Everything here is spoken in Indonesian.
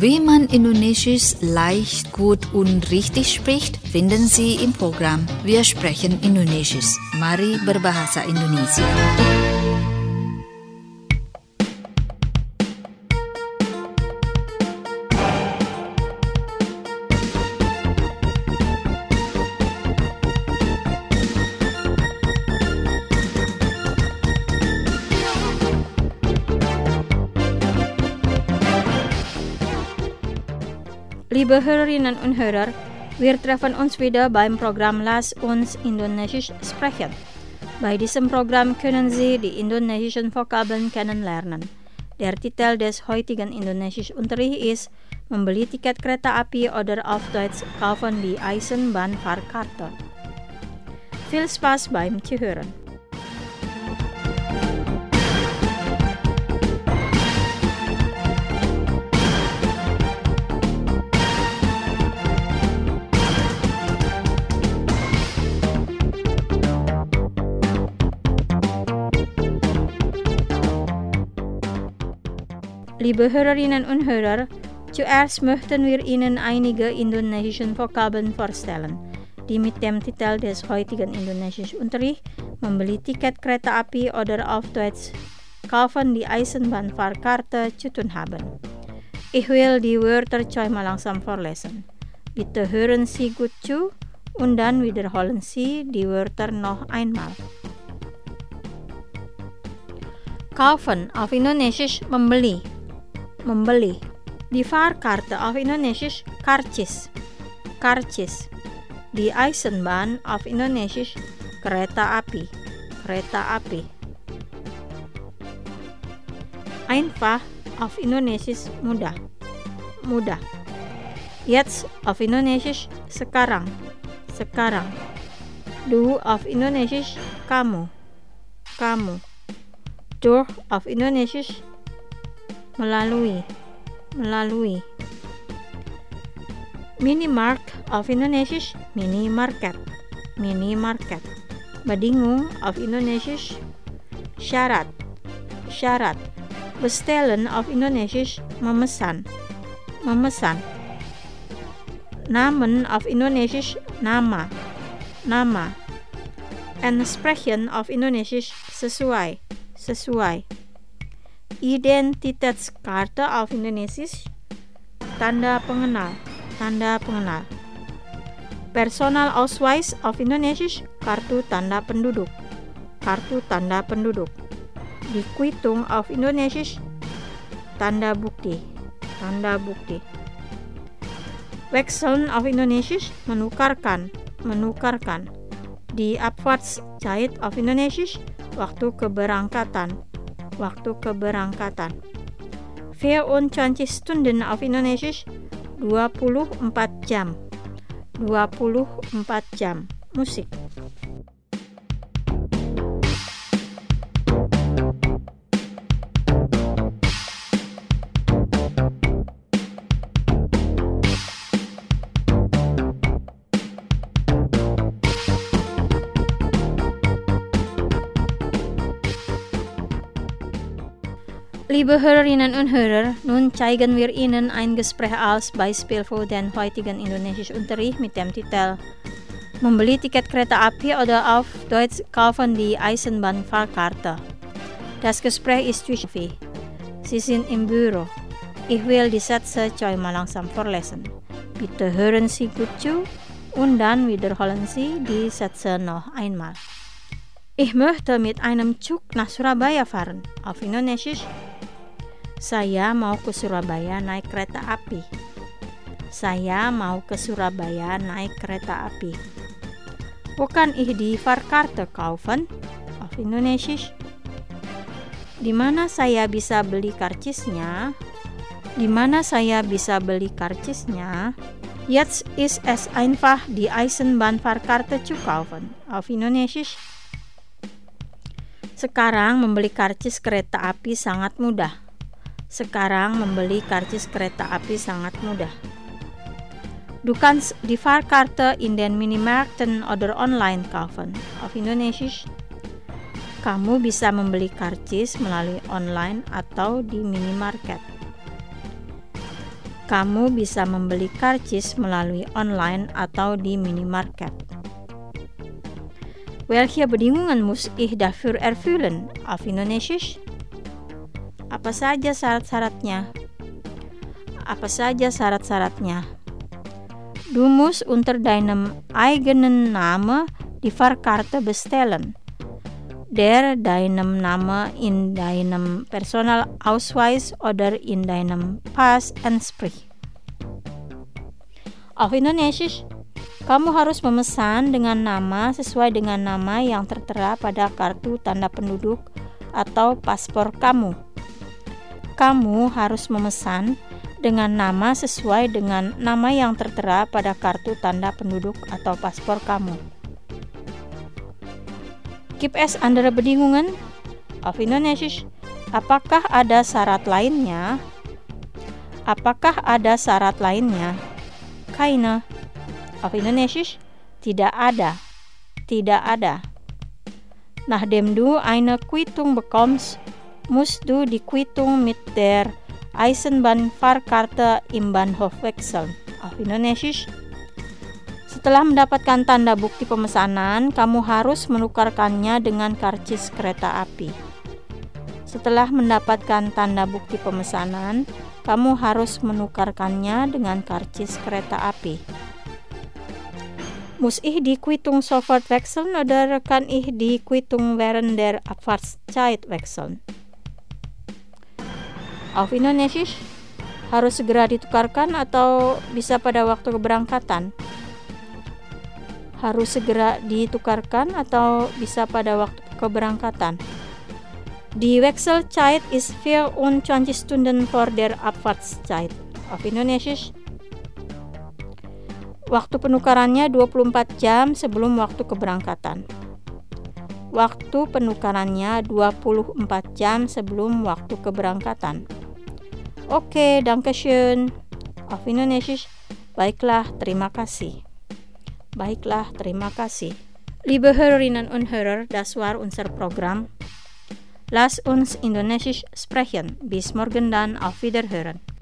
Wie man Indonesisch leicht, gut und richtig spricht, finden Sie im Programm Wir sprechen Indonesisch. Mari berbahasa Indonesia. Liebe Hörerinnen und Hörer, wir treffen uns wieder beim Programm Lass uns Indonesisch sprechen. Bei diesem Programm können Sie die indonesischen Vokabeln kennenlernen. Der Titel des heutigen Indonesischunterrichts ist Membeli tiket kereta api oder auf Deutsch kaufen die Eisenbahnfahrkarte. Viel Spaß beim Zuhören. Liebe Hörerinnen und Hörer, zuerst möchten wir Ihnen einige indonesische Vokabeln vorstellen, die mit dem Titel des heutigen Indonesischunterrichts Membeli tiket kereta api oder auf Deutsch kaufen die Eisenbahnfahrkarte zu tun haben. Ich will die Wörter zweimal langsam vorlesen. Bitte hören Sie gut zu und dann wiederholen Sie die Wörter noch einmal. Kaufen auf Indonesisch membeli. Membeli. Die Fahrkarte auf Indonesisch karcis. Karcis. Die Eisenbahn auf Indonesisch kereta api. Kereta api. Einfach auf Indonesisch mudah. Mudah. Jetzt auf Indonesisch sekarang. Sekarang. Du auf Indonesisch kamu. Kamu. Durch auf Indonesisch melalui. Melalui. Minimarkt auf Indonesisch minimarket. Minimarket. Bedingung auf Indonesisch syarat. Syarat. Bestellen auf Indonesisch memesan. Memesan. Namen auf Indonesisch nama. Nama. Entsprechen auf Indonesisch sesuai. Sesuai. Identitätskarte auf Indonesisch tanda pengenal. Tanda pengenal. Personalausweis auf Indonesisch kartu tanda penduduk. Kartu tanda penduduk. Die Quittung auf Indonesisch tanda bukti. Tanda bukti. Wechseln auf Indonesisch menukarkan. Menukarkan. Die Abfahrtszeit auf Indonesisch waktu keberangkatan. Waktu keberangkatan. 24 Stunden auf Indonesisch 24 jam. 24 jam. Musik. Liebe Hörerinnen und Hörer, nun zeigen wir Ihnen ein Gespräch als Beispiel für den heutigen Indonesischunterricht mit dem Titel Membeli tiket kereta api oder auf Deutsch kaufen die Eisenbahnfahrkarte. Das Gespräch ist zwischen Sie. Sie sind im Büro. Ich will die Sätze zweimal langsam vorlesen. Bitte hören Sie gut zu und dann wiederholen Sie die Sätze noch einmal. Ich möchte mit einem Zug nach Surabaya fahren. Auf Indonesisch saya mau ke Surabaya naik kereta api. Saya mau ke Surabaya naik kereta api. Wo kann ich die Fahrkarte kaufen? Auf Indonesisch. Di mana saya bisa beli karcisnya? Di mana saya bisa beli karcisnya? Jetzt ist es einfach die Eisenbahnfahrkarte zu kaufen. Auf Indonesisch. Sekarang membeli karcis kereta api sangat mudah. Sekarang membeli karcis kereta api sangat mudah. Du kannst die Fahrkarte in den Minimärkten oder online kaufen. Auf Indonesisch. Kamu bisa membeli karcis melalui online atau di minimarket. Kamu bisa membeli karcis melalui online atau di minimarket. Welche Bedingungen muss ich dafür erfüllen auf Indonesisch? Apa saja syarat-syaratnya? Apa saja syarat-syaratnya? Du musst unter deinem eigenen Namen die Fahrkarte bestellen, der deinem Name in deinem Personalausweis oder in deinem Pass entspricht. Auf Indonesisch, kamu harus memesan dengan nama sesuai dengan nama yang tertera pada kartu tanda penduduk atau paspor kamu. Kamu harus memesan dengan nama sesuai dengan nama yang tertera pada kartu tanda penduduk atau paspor kamu. Gibt es andere Bedingungen? Auf Indonesisch, apakah ada syarat lainnya? Apakah ada syarat lainnya? Keine. Auf Indonesisch, tidak ada. Tidak ada. Nachdem du eine Quittung bekommst, musst du die Quittung mit der Eisenbahnfahrkarte im Bahnhof wechseln. Auf Indonesisch, setelah mendapatkan tanda bukti pemesanan, kamu harus menukarkannya dengan karcis kereta api. Setelah mendapatkan tanda bukti pemesanan, kamu harus menukarkannya dengan karcis kereta api. Muss ich die Quittung sofort wechseln oder kann ich die Quittung während der Abfahrtszeit wechseln? Auf Indonesisch, harus segera ditukarkan atau bisa pada waktu keberangkatan? Harus segera ditukarkan atau bisa pada waktu keberangkatan? Die Wechselzeit ist 24 Stunden vor der Abfahrtszeit. Auf Indonesisch, waktu penukarannya 24 jam sebelum waktu keberangkatan. Waktu penukarannya 24 jam sebelum waktu keberangkatan. Oke, dankeschön. Auf Indonesisch, baiklah, terima kasih. Baiklah, terima kasih. Liebe Hörerinnen und Hörer, das war unser Programm. Lass uns Indonesisch sprechen. Bis morgen dann, auf Wiederhören.